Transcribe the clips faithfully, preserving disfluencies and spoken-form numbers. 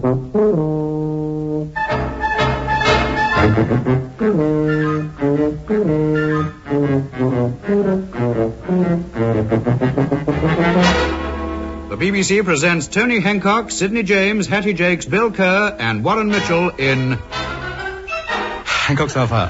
The B B C presents Tony Hancock, Sidney James, Hattie Jakes, Bill Kerr, and Warren Mitchell in Hancock's Hellfire.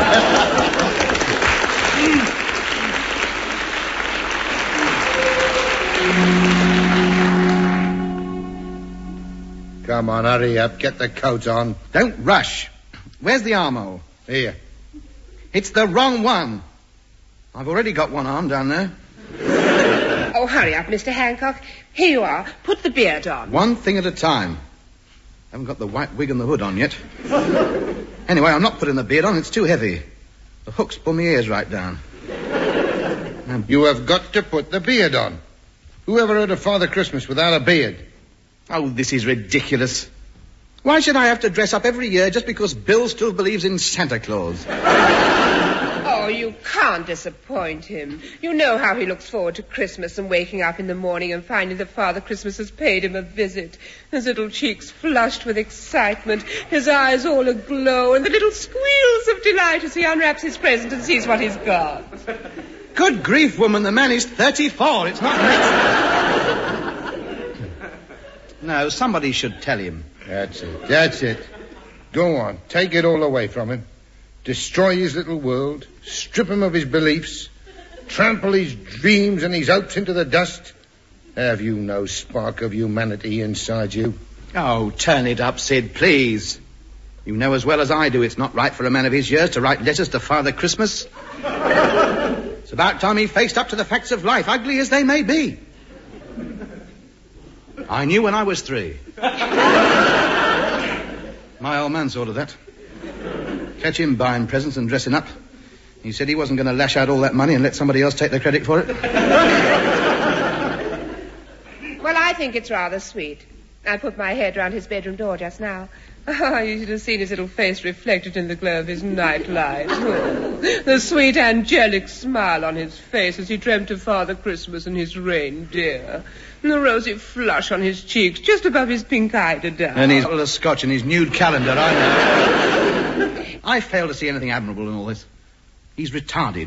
Come on, hurry up. Get the coats on. Don't rush. Where's the armhole? Here. It's the wrong one. I've already got one arm down there. Oh, hurry up, Mister Hancock. Here you are. Put the beard on. One thing at a time. Haven't got the white wig and the hood on yet. Anyway, I'm not putting the beard on. It's too heavy. The hooks pull my ears right down. Now, you have got to put the beard on. Who ever heard of Father Christmas without a beard? Oh, this is ridiculous. Why should I have to dress up every year just because Bill still believes in Santa Claus? Oh, you can't disappoint him. You know how he looks forward to Christmas and waking up in the morning and finding that Father Christmas has paid him a visit. His little cheeks flushed with excitement, his eyes all aglow, and the little squeals of delight as he unwraps his present and sees what he's got. Good grief, woman, the man is thirty-four. It's not me. No, somebody should tell him. That's it. That's it. Go on. Take it all away from him. Destroy his little world. Strip him of his beliefs. Trample his dreams and his hopes into the dust. Have you no spark of humanity inside you? Oh, turn it up, Sid, please. You know as well as I do it's not right for a man of his years to write letters to Father Christmas. It's about time he faced up to the facts of life, ugly as they may be. I knew when I was three. My old man saw to that. Catch him buying presents and dressing up. He said he wasn't going to lash out all that money and let somebody else take the credit for it. Well, I think it's rather sweet. I put my head round his bedroom door just now. Oh, you should have seen his little face reflected in the glow of his night light. Oh, the sweet angelic smile on his face as he dreamt of Father Christmas and his reindeer. And the rosy flush on his cheeks just above his pink eiderdown. And his bottle of scotch and his nude calendar, I know. I fail to see anything admirable in all this. He's retarded.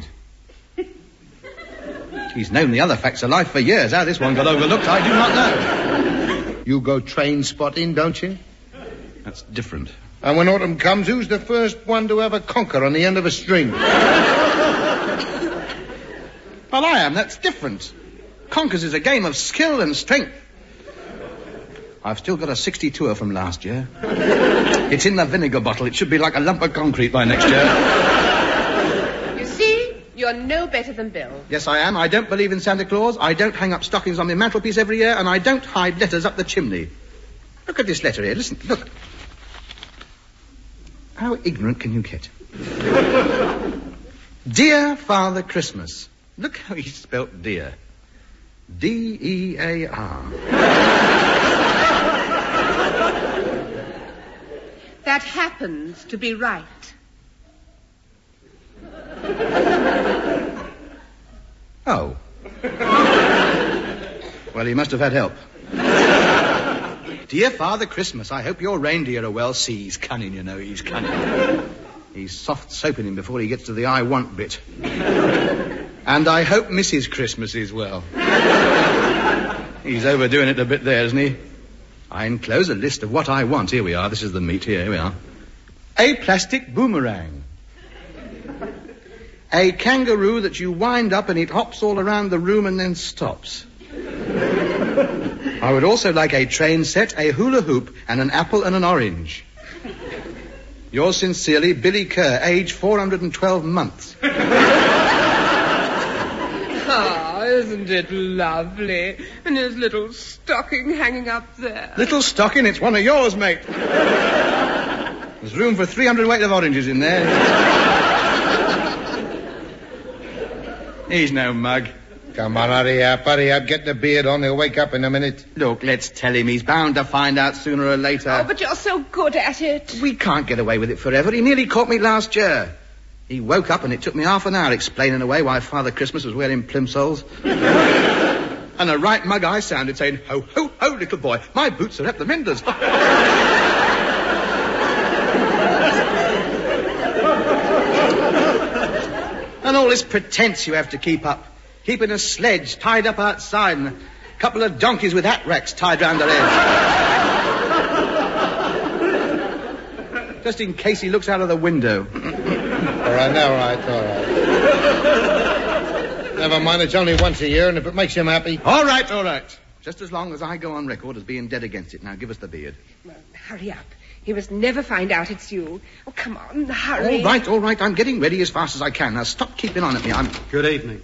He's known the other facts of life for years. How this one got overlooked, I do not know. You go train spotting, don't you? That's different. And when autumn comes, who's the first one to have a conker on the end of a string? Well, I am. That's different. Conkers is a game of skill and strength. I've still got a sixty-two from last year. It's in the vinegar bottle. It should be like a lump of concrete by next year. You see, you're no better than Bill. Yes, I am. I don't believe in Santa Claus. I don't hang up stockings on my mantelpiece every year, and I don't hide letters up the chimney. Look at this letter here. Listen, look. How ignorant can you get? Dear Father Christmas. Look how he spelt dear. D E A R. That happens to be right. Oh. Well, he must have had help. Dear Father Christmas, I hope your reindeer are well. See, he's cunning, you know, he's cunning. He's soft soaping him before he gets to the I want bit. And I hope Missus Christmas is well. He's overdoing it a bit there, isn't he? I enclose a list of what I want. Here we are. This is the meat. Here, here we are. A plastic boomerang. A kangaroo that you wind up and it hops all around the room and then stops. I would also like a train set, a hula hoop, and an apple and an orange. Yours sincerely, Billy Kerr, age four hundred twelve months. Oh, isn't it lovely? And his little stocking hanging up there. Little stocking? It's one of yours, mate. There's room for three hundred weight of oranges in there. He's no mug. Come on, hurry up, hurry up. Get the beard on. He'll wake up in a minute. Look, let's tell him. He's bound to find out sooner or later. Oh, but you're so good at it. We can't get away with it forever. He nearly caught me last year. He woke up and it took me half an hour explaining away why Father Christmas was wearing plimsolls. And a right mug I sounded, saying, ho, ho, ho, little boy, my boots are at the menders. And all this pretense you have to keep up. Keeping a sledge tied up outside and a couple of donkeys with hat racks tied round their heads. Just in case he looks out of the window. All right, now, all right, all right. Never mind, it's only once a year, and if it makes him happy... All right, all right. Just as long as I go on record as being dead against it. Now, give us the beard. Well, hurry up. He must never find out it's you. Oh, come on, hurry. All right, all right. I'm getting ready as fast as I can. Now, stop keeping on at me. I'm... Good evening.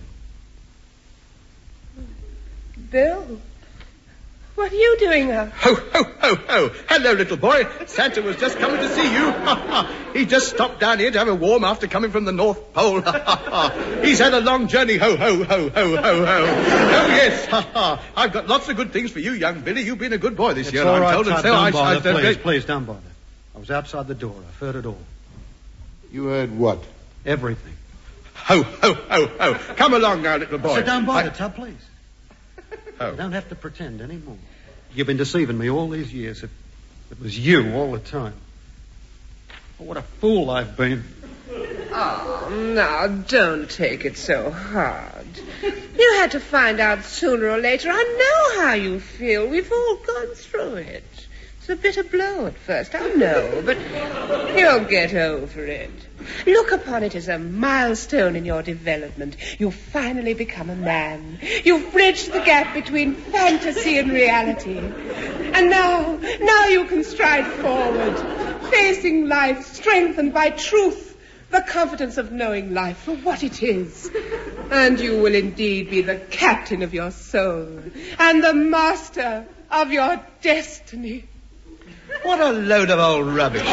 Bill, what are you doing up? Ho, ho, ho, ho. Hello, little boy. Santa was just coming to see you. He just stopped down here to have a warm after coming from the North Pole. He's had a long journey. Ho, ho, ho, ho, ho, ho. Oh, yes. I've got lots of good things for you, young Billy. You've been a good boy this It's year, all I'm right, told. Todd, And so don't I, bother, I, I, please, please, don't bother. I was outside the door. I've heard it all. You heard what? Everything. Ho, ho, ho, ho. Come along now, little boy. So don't bother, I... Tub, please. Oh. You don't have to pretend anymore. You've been deceiving me all these years. It, it was you all the time. Oh, what a fool I've been. Oh, now, don't take it so hard. You had to find out sooner or later. I know how you feel. We've all gone through it. It's a bitter blow at first, I know, but you'll get over it. Look upon it as a milestone in your development. You've finally become a man. You've bridged the gap between fantasy and reality. And now, now you can stride forward, facing life strengthened by truth, the confidence of knowing life for what it is. And you will indeed be the captain of your soul and the master of your destiny. What a load of old rubbish.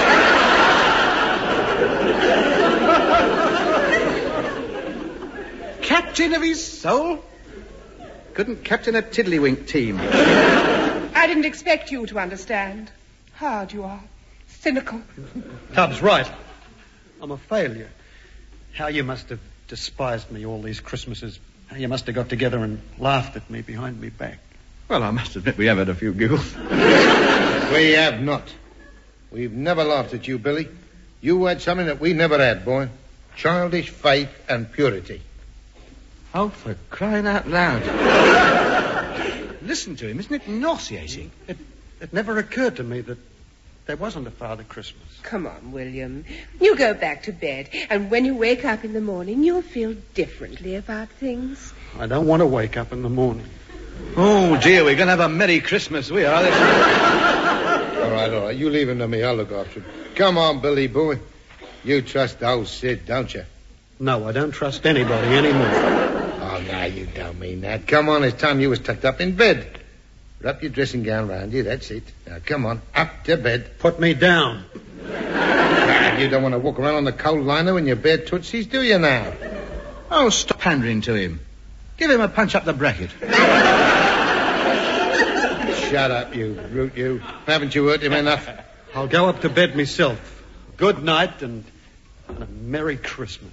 Captain of his soul? Couldn't captain a tiddlywink team. I didn't expect you to understand. Hard you are. Cynical. Tubbs, right. I'm a failure. How you must have despised me all these Christmases. How you must have got together and laughed at me behind me back. Well, I must admit we have had a few giggles. We have not. We've never laughed at you, Billy. You had something that we never had, boy. Childish faith and purity. Oh, for crying out loud. Listen to him. Isn't it nauseating? It, it never occurred to me that there wasn't a Father Christmas. Come on, William. You go back to bed, and when you wake up in the morning, you'll feel differently about things. I don't want to wake up in the morning. Oh, dear, we're going to have a Merry Christmas, we are. All right, all right. You leave him to me. I'll look after him. Come on, Billy boy. You trust old Sid, don't you? No, I don't trust anybody anymore. Oh, no, you don't mean that. Come on, it's time you was tucked up in bed. Wrap your dressing gown round you, that's it. Now, come on, up to bed. Put me down. God, you don't want to walk around on the coal liner in your bare tootsies, do you now? Oh, stop pandering to him. Give him a punch up the bracket. Shut up, you brute, you. Haven't you hurt him enough? I'll go up to bed myself. Good night and, and a Merry Christmas.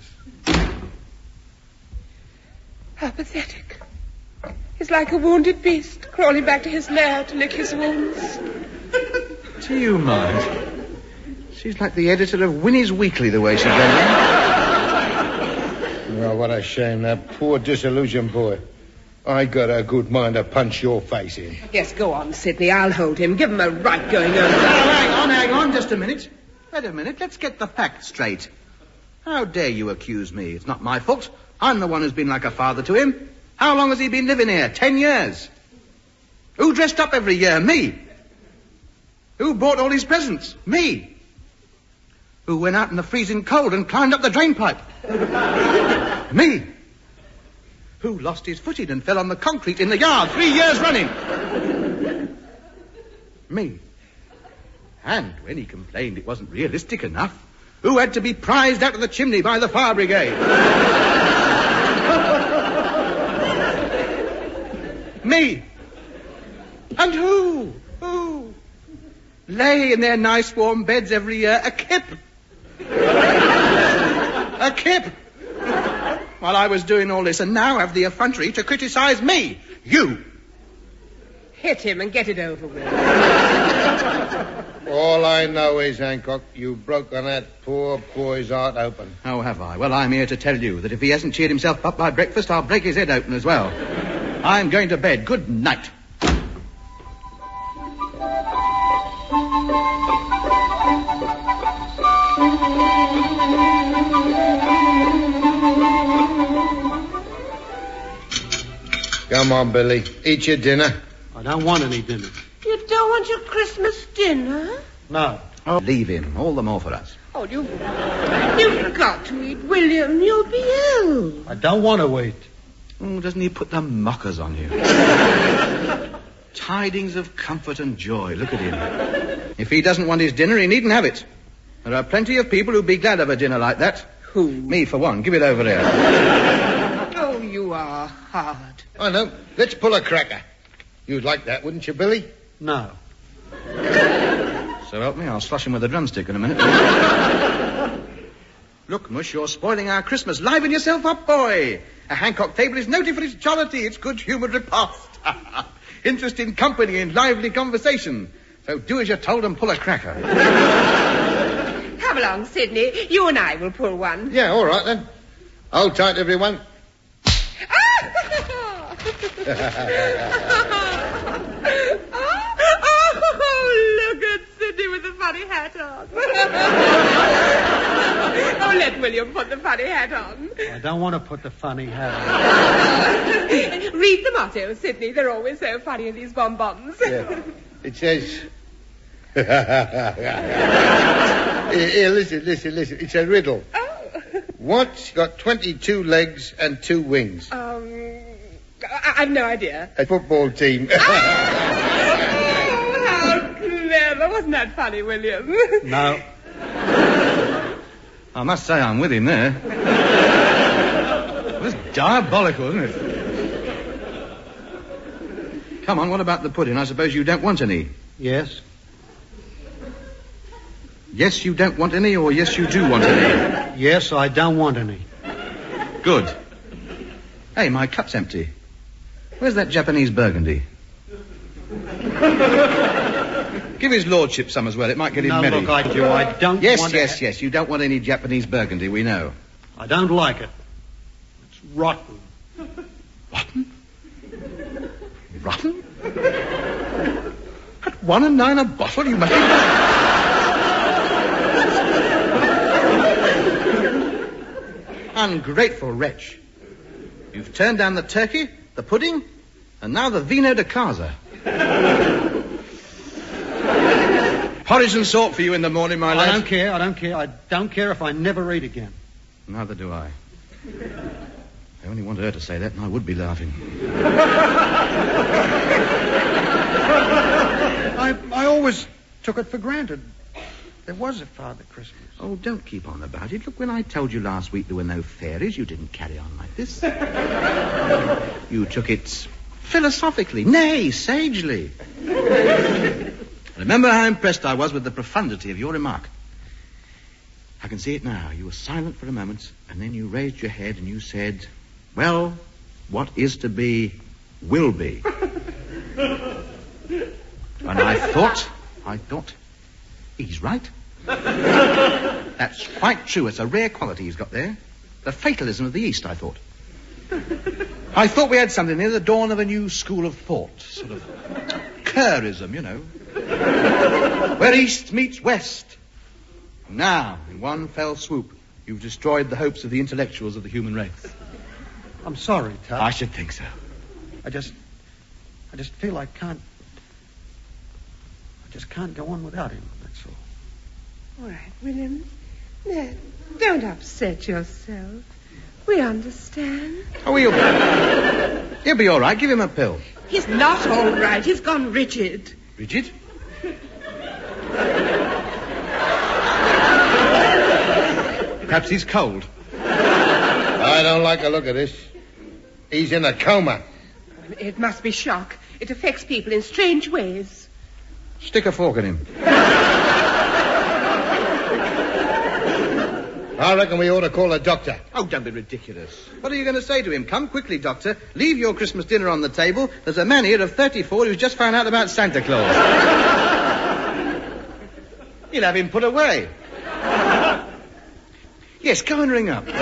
How pathetic. He's like a wounded beast crawling back to his lair to lick his wounds. Do you mind? She's like the editor of Winnie's Weekly, the way she's going. Oh, what a shame, that poor disillusioned boy. I got a good mind to punch your face in. Yes, go on, Sidney. I'll hold him. Give him a right going over. Oh, hang on, hang on, just a minute. Wait a minute, let's get the facts straight. How dare you accuse me? It's not my fault. I'm the one who's been like a father to him. How long has he been living here? Ten years. Who dressed up every year? Me. Who bought all his presents? Me. Who went out in the freezing cold and climbed up the drain pipe? Me. Who lost his footing and fell on the concrete in the yard three years running? Me. And when he complained it wasn't realistic enough, who had to be prized out of the chimney by the fire brigade? Me. And who? Who? Lay in their nice warm beds every year, a kip. A kip. While I was doing all this, and now have the effrontery to criticize me. You. hit him and get it over with. All I know is, Hancock, you've broken that poor boy's heart open. Oh, have I? Well, I'm here to tell you that if he hasn't cheered himself up by breakfast, I'll break his head open as well. I'm going to bed. Good night. Come on, Billy. Eat your dinner. I don't want any dinner. You don't want your Christmas dinner? No. Oh, leave him. All the more for us. Oh, you've, you've got to eat, William. You'll be ill. I don't want to eat. Oh, doesn't he put the mockers on you? Tidings of comfort and joy. Look at him. If he doesn't want his dinner, he needn't have it. There are plenty of people who'd be glad of a dinner like that. Who? Me, for one. Give it over there. Oh, you are hard. I know. Let's pull a cracker. You'd like that, wouldn't you, Billy? No. So help me, I'll slush him with a drumstick in a minute. Look, Mush, you're spoiling our Christmas. Liven yourself up, boy. A Hancock table is noted for its jollity, its good-humoured repast. Interest in company and lively conversation. So do as you're told and pull a cracker. Come along, Sidney. You and I will pull one. Yeah, all right, then. Hold tight, everyone. Oh, look at Sidney with the funny hat on. Oh, let William put the funny hat on. I don't want to put the funny hat on. Read the motto, Sidney. They're always so funny in these bonbons. Yeah. It says... here, here, listen, listen, listen. It's a riddle. Oh. What's got twenty-two legs and two wings? Um, I- I've no idea. A football team. Oh, how clever. Wasn't that funny, William? No. I must say I'm with him there. It was diabolical, isn't it? Come on, what about the pudding? I suppose you don't want any. Yes. Yes, you don't want any, or yes, you do want any? Yes, I don't want any. Good. Hey, my cup's empty. Where's that Japanese burgundy? Give his lordship some as well. It might get him No, merry. look, I do. I don't Yes, want yes, to... yes. You don't want any Japanese burgundy, we know. I don't like it. It's rotten. Rotten? Rotten? At one and nine a bottle, you must be... Ungrateful wretch. You've turned down the turkey, the pudding, and now the vino de casa. Porridge and salt for you in the morning, my lad. I don't care. I don't care. I don't care if I never eat again. Neither do I. I only want her to say that, and I would be laughing. I I always took it for granted. There was a Father Christmas. Oh, don't keep on about it. Look, when I told you last week there were no fairies, you didn't carry on like this. You took it philosophically, nay, sagely. Remember how impressed I was with the profundity of your remark. I can see it now. You were silent for a moment, and then you raised your head and you said, well, what is to be, will be. And I thought, I thought, he's right. That's quite true. It's a rare quality he's got there. The fatalism of the East, I thought. I thought we had something near the dawn of a new school of thought. Sort of Kerrism, you know. Where East meets West. Now, in one fell swoop, you've destroyed the hopes of the intellectuals of the human race. I'm sorry, Tut. I should think so. I just... I just feel I can't... I just can't go on without him, that's all. All right, William. No, don't upset yourself. We understand. Oh, he'll be... he'll be all right. Give him a pill. He's not all right. He's gone rigid. Rigid? Perhaps he's cold. I don't like the look of this. He's in a coma. It must be shock. It affects people in strange ways. Stick a fork in him. I reckon we ought to call a doctor. Oh, don't be ridiculous. What are you going to say to him? Come quickly, Doctor. Leave your Christmas dinner on the table. There's a man here of thirty-four who's just found out about Santa Claus. You'll have him put away. Yes, go and ring up.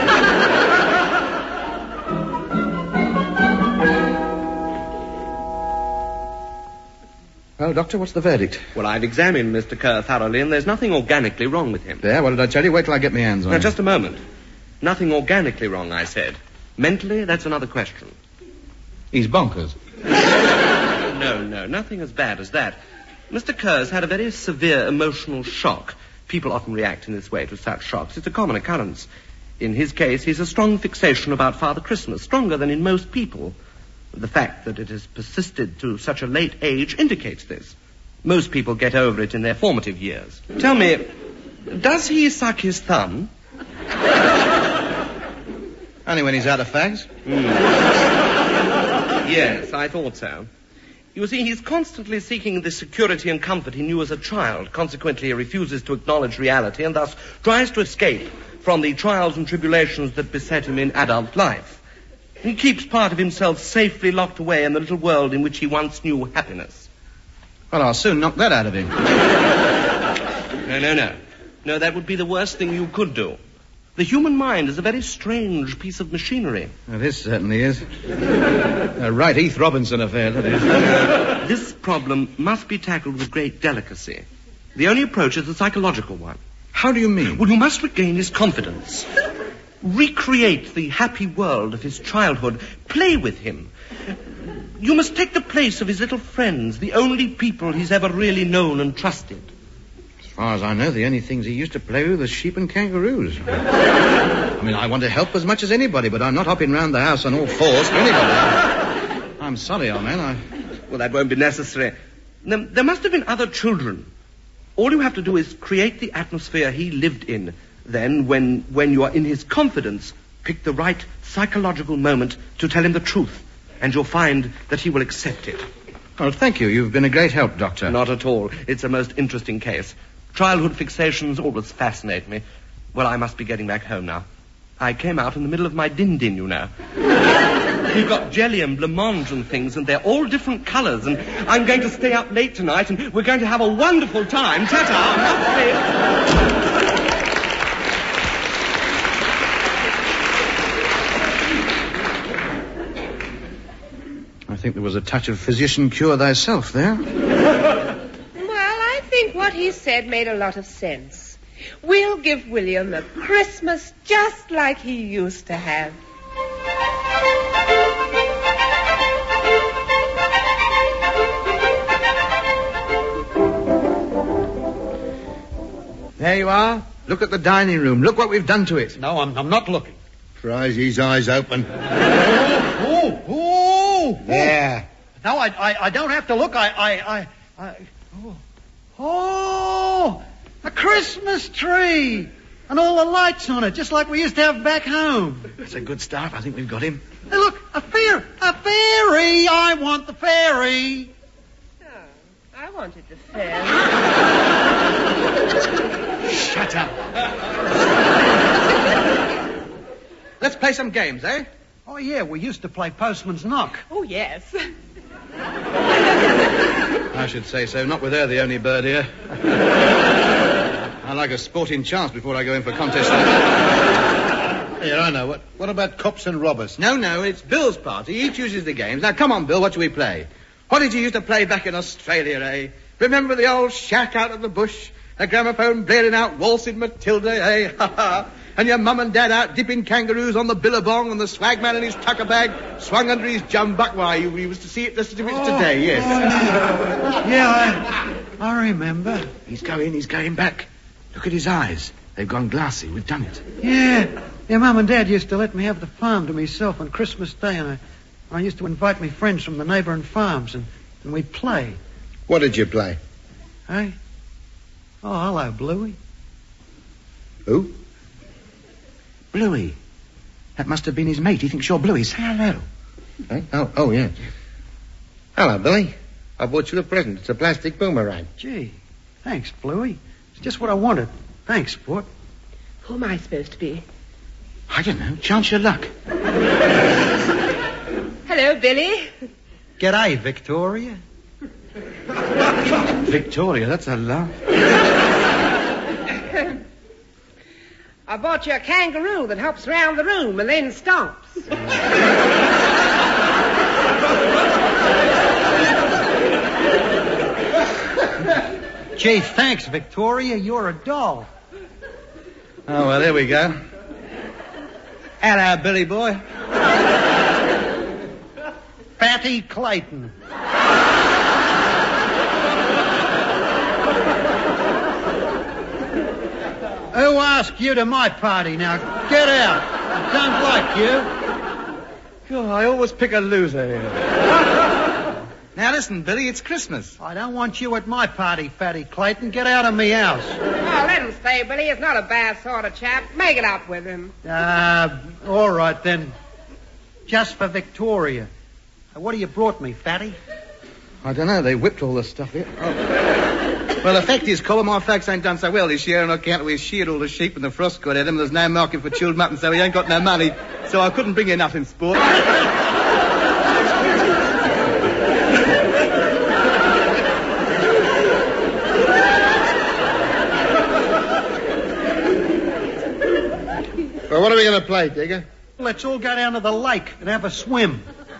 Well, Doctor, what's the verdict? Well, I've examined Mister Kerr thoroughly, and there's nothing organically wrong with him. There, what did I tell you? Wait till I get my hands on Now, him. just a moment. Nothing organically wrong, I said. Mentally, that's another question. He's bonkers. No, no, nothing as bad as that. Mister Kerr's had a very severe emotional shock. People often react in this way to such shocks. It's a common occurrence. In his case, he's a strong fixation about Father Christmas, stronger than in most people. The fact that it has persisted to such a late age indicates this. Most people get over it in their formative years. Tell me, does he suck his thumb? Only when he's out of fags. Mm. Yes, I thought so. You see, he's constantly seeking the security and comfort he knew as a child. Consequently, he refuses to acknowledge reality and thus tries to escape from the trials and tribulations that beset him in adult life. He keeps part of himself safely locked away in the little world in which he once knew happiness. Well, I'll soon knock that out of him. No, no, no. No, that would be the worst thing you could do. The human mind is a very strange piece of machinery. Well, this certainly is. A right Heath Robinson affair, that is. This problem must be tackled with great delicacy. The only approach is a psychological one. How do you mean? Well, you must regain his confidence. Recreate the happy world of his childhood. Play with him. You must take the place of his little friends, the only people he's ever really known and trusted. As far as I know, the only things he used to play with were sheep and kangaroos. I mean, I want to help as much as anybody, but I'm not hopping round the house on all fours for anybody. I'm sorry, old man. I... Well, that won't be necessary. There, there must have been other children. All you have to do is create the atmosphere he lived in. Then, when, when you are in his confidence, pick the right psychological moment to tell him the truth, and you'll find that he will accept it. Oh, thank you. You've been a great help, Doctor. Not at all. It's a most interesting case. Childhood fixations always fascinate me. Well, I must be getting back home now. I came out in the middle of my din-din, you know. We've got jelly and blancmange and things, and they're all different colours, and I'm going to stay up late tonight, and we're going to have a wonderful time. Ta-ta. I think there was a touch of physician cure thyself there. Well, I think what he said made a lot of sense. We'll give William a Christmas just like he used to have. There you are. Look at the dining room. Look what we've done to it. No, I'm, I'm not looking. Tries his eyes open. Oh, oh, There. No, I, I, I don't have to look. I, I, I, I oh. oh, a Christmas tree, and all the lights on it, just like we used to have back home. That's a good start. I think we've got him. Hey, look, a fairy, a fairy. I want the fairy. Oh, I wanted the fairy. Shut up. Let's play some games, eh? Oh yeah, we used to play Postman's Knock. Oh, yes. I should say so. Not with her, the only bird here. I like a sporting chance before I go in for contests. Here, I know. What, what about cops and robbers? No, no, it's Bill's party. He chooses the games. Now, come on, Bill, what shall we play? What did you used to play back in Australia, eh? Remember the old shack out of the bush? The gramophone blaring out Waltzing Matilda, eh? Ha ha. And your mum and dad out dipping kangaroos on the billabong, and the swagman in his tucker bag swung under his jumbuck. Why, you, you was to see it just as if it's Oh, today, yes. Oh, yeah, I, I remember. He's going, he's going back. Look at his eyes. They've gone glassy. We've done it. Yeah, yeah, Mum and Dad used to let me have the farm to myself on Christmas Day, and I, I used to invite me friends from the neighbouring farms, and, and we'd play. What did you play? Hey? Oh, hello, Bluey. Who? Bluey. That must have been his mate. He thinks you're Bluey. Say hello. Eh? Oh, oh, yeah. Hello, Billy. I bought you a present. It's a plastic boomerang. Gee, thanks, Bluey. It's just what I wanted. Thanks, Sport. Who am I supposed to be? I don't know. Chance your luck. Hello, Billy. G'day, Victoria. Victoria, that's a laugh. I bought you a kangaroo that hops round the room and then stomps. Gee, thanks, Victoria. You're a doll. Oh, well, there we go. Hello, Billy boy. Fatty Clayton. Who asked you to my party? Now, get out. I don't like you. God, I always pick a loser here. Now, listen, Billy, it's Christmas. I don't want you at my party, Fatty Clayton. Get out of me house. Oh, let him stay, Billy. He's not a bad sort of chap. Make it up with him. Uh, all right, then. Just for Victoria. Uh, what have you brought me, Fatty? I don't know. They whipped all the stuff here. Oh. Well, the fact is, Colin, my folks ain't done so well this year on account we sheared all the sheep and the frost got at them. There's no market for chilled mutton, so we ain't got no money. So I couldn't bring you nothing, sport. Well, what are we going to play, Digger? Let's all go down to the lake and have a swim.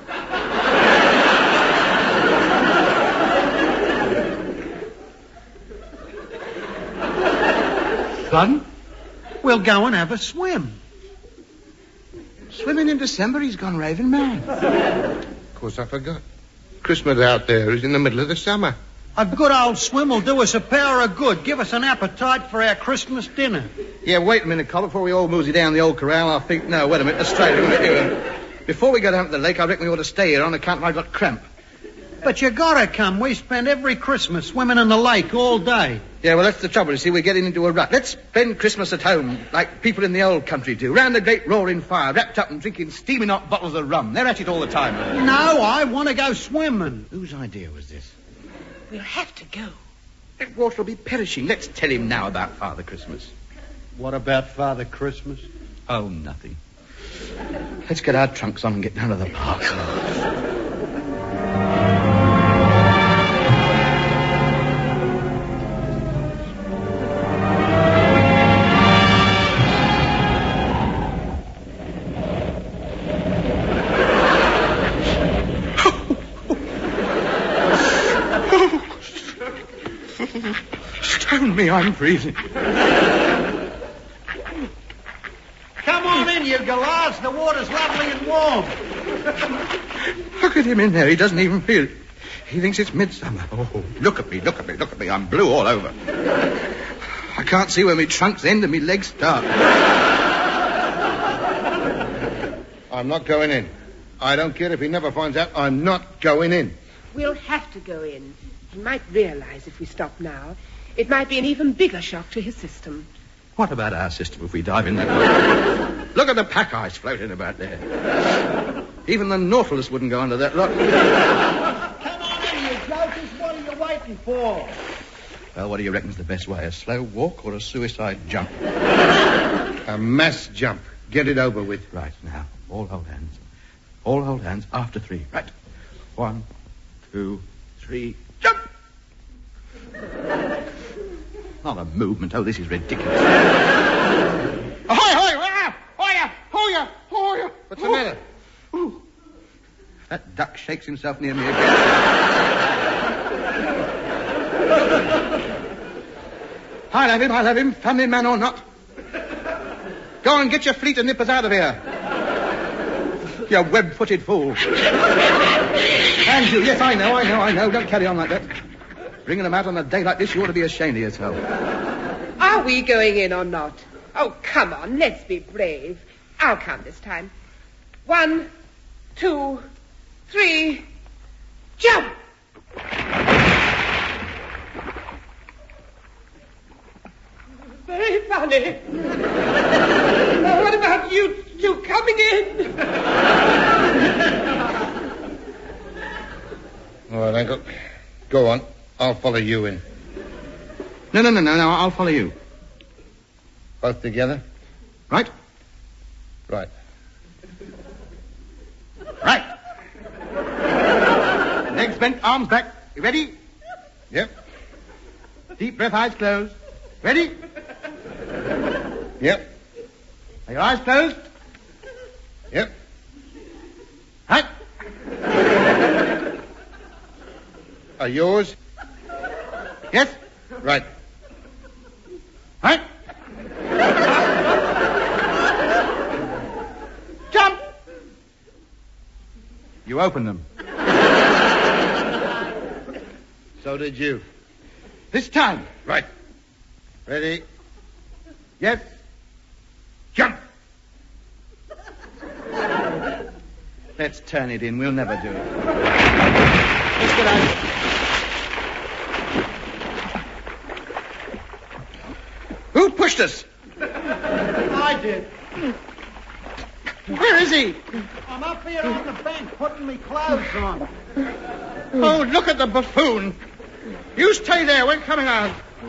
Pardon? We'll go and have a swim. Swimming in December? He's gone raving mad. Of course, I forgot. Christmas out there is in the middle of the summer. A good old swim will do us a power of good. Give us an appetite for our Christmas dinner. Yeah, wait a minute, Col. Before we all mosey down the old corral, I think... No, wait a minute. Australia. Before we go down to the lake, I reckon we ought to stay here on account of I've got cramp. But you gotta come. We spend every Christmas swimming in the lake all day. Yeah, well, that's the trouble. You see, we're getting into a rut. Let's spend Christmas at home, like people in the old country do, round the great roaring fire, wrapped up and drinking steaming hot bottles of rum. They're at it all the time. No, I want to go swimming. Whose idea was this? We'll have to go. That water will be perishing. Let's tell him now about Father Christmas. What about Father Christmas? Oh, nothing. Let's get our trunks on and get down to the park. Stone me, I'm freezing. Come on in, you galahs. The water's lovely and warm. Look at him in there. He doesn't even feel it. He thinks it's midsummer. Oh, look at me, look at me, look at me. I'm blue all over. I can't see where my trunks end and my legs start. I'm not going in. I don't care if he never finds out. I'm not going in. We'll have to go in. He might realize if we stop now, it might be an even bigger shock to his system. What about our system if we dive in that water? Look at the pack ice floating about there. Even the Nautilus wouldn't go under that lot. Come on in, you jokers. What are you waiting for? Well, what do you reckon's the best way? A slow walk or a suicide jump? A mass jump. Get it over with. Right, now, all hold hands. All hold hands after three. Right. One, two, three, jump! Not a movement. Oh, this is ridiculous. Ahoy, ahoy! Hoya! Hoya! Hoya! What's the matter? Ooh. That duck shakes himself near me again. I'll have him, I'll have him, family man or not. Go and get your fleet of nippers out of here. You web-footed fool. And you, yes, I know, I know, I know. Don't carry on like that. Bringing them out on a day like this, you ought to be ashamed of yourself. Are we going in or not? Oh, come on, let's be brave. I'll count this time. One, two, three, jump! Very funny. What about you two coming in? All right, Uncle. Go on. I'll follow you in. No, no, no, no, no. I'll follow you. Both together? Right? Right. Right. Legs bent, arms back. You ready? Yep. Deep breath, eyes closed. Ready? Yep. Are your eyes closed? Yep. Right. Are yours? Yes. Right. Right. Jump. You open them. So did you. This time. Right. Ready? Yes. Jump. Let's turn it in. We'll never do it. Let's get out. Who pushed us? I did. Where is he? I'm up here on the bank putting me clothes on. Oh, look at the buffoon. You stay there. We're coming out.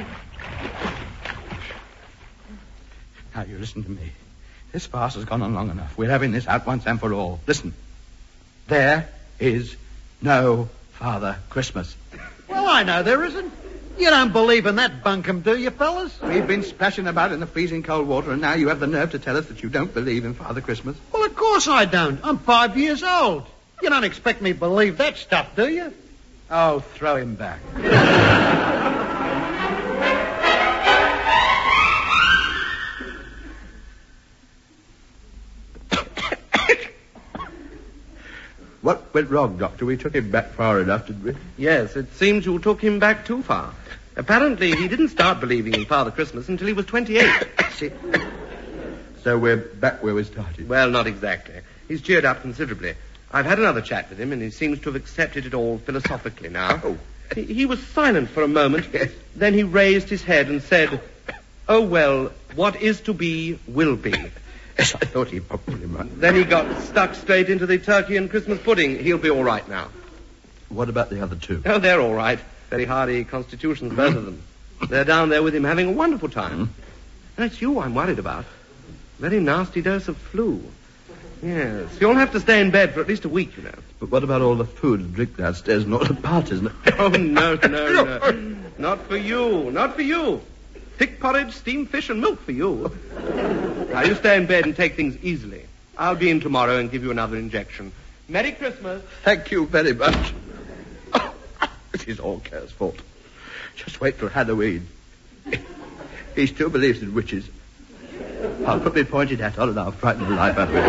Now, you listen to me. This farce has gone on long enough. We're having this out once and for all. Listen. There is no Father Christmas. Well, I know there isn't. You don't believe in that bunkum, do you, fellas? We've been splashing about in the freezing cold water, and now you have the nerve to tell us that you don't believe in Father Christmas. Well, of course I don't. I'm five years old. You don't expect me to believe that stuff, do you? Oh, throw him back. What went wrong, Doctor? We took him back far enough, didn't we? Yes, it seems you took him back too far. Apparently, he didn't start believing in Father Christmas until he was twenty-eight. So we're back where we started. Well, not exactly. He's cheered up considerably. I've had another chat with him, and he seems to have accepted it all philosophically now. Oh. He, he was silent for a moment. Yes. Then he raised his head and said, "Oh, well, what is to be will be." Yes, I thought he probably might. Then he got stuck straight into the turkey and Christmas pudding. He'll be all right now. What about the other two? Oh, they're all right. Very hardy constitutions, both of them. They're down there with him having a wonderful time. Mm-hmm. And it's you I'm worried about. Very nasty dose of flu. Yes, you'll have to stay in bed for at least a week, you know. But what about all the food and drink downstairs and all the parties? Oh, no, no, no. Not for you. Not for you. Thick porridge, steamed fish, and milk for you. Now, you stay in bed and take things easily. I'll be in tomorrow and give you another injection. Merry Christmas. Thank you very much. Oh, it is all Kerr's fault. Just wait till Halloween. He still believes in witches. I'll put my pointed hat on and I'll frighten the life out of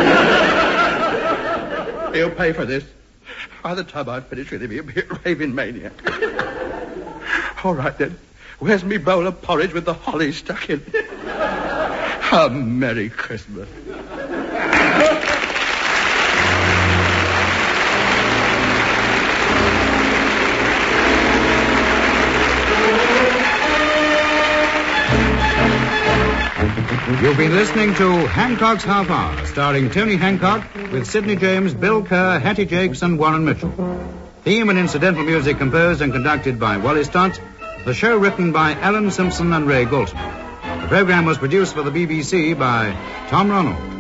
him. He'll pay for this. By the time I finish with him, he'll be a raving maniac. All right, then. Where's me bowl of porridge with the holly stuck in? A Merry Christmas. You've been listening to Hancock's Half Hour, starring Tony Hancock with Sidney James, Bill Kerr, Hattie Jakes, and Warren Mitchell. Theme and incidental music composed and conducted by Wally Stott. The show written by Alan Simpson and Ray Galton. The program was produced for the B B C by Tom Ronald.